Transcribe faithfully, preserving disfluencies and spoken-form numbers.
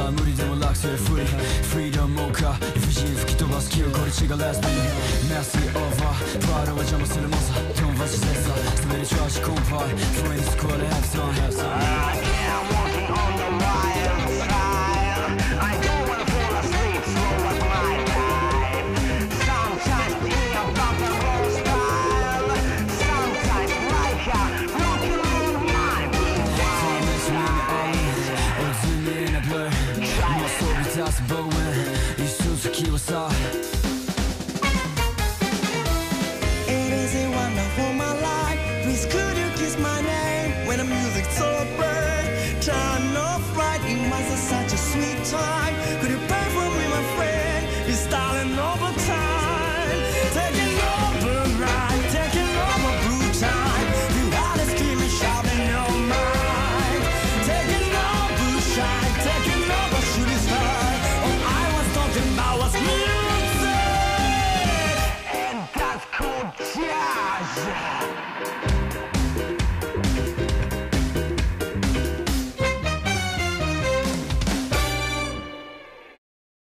無理でも楽性フリーフリーダムモーカー理不尽吹き飛ばす記憶これ違うレスピンメスリーオーバープライドは邪魔する猛者トンバシセッサースメリチャージコンパイフレンズスコアでヘプソンヘプソン I'm walking on the wild side. I don't wanna fall asleep, slow up my life. Sometimes think about the whole style. Sometimes like a rock and roll mind. Time is running out 어둠이 나 blur 못 소리 다시 보면 이 수수께끼와 싸